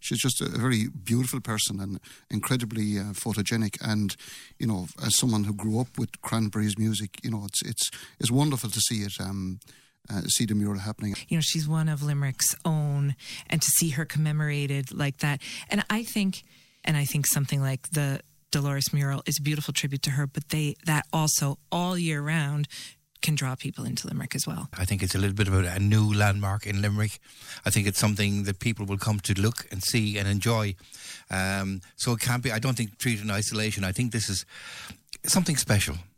she's just a very beautiful person and incredibly photogenic. And as someone who grew up with Cranberries music, it's wonderful to see it. See the mural happening. She's one of Limerick's own, and to see her commemorated like that. And I think something like the Dolores mural is a beautiful tribute to her, but that also all year round can draw people into Limerick as well. I think it's a little bit about a new landmark in Limerick. I think it's something that people will come to look and see and enjoy. So it can't be, I don't think, treated in isolation. I think this is something special.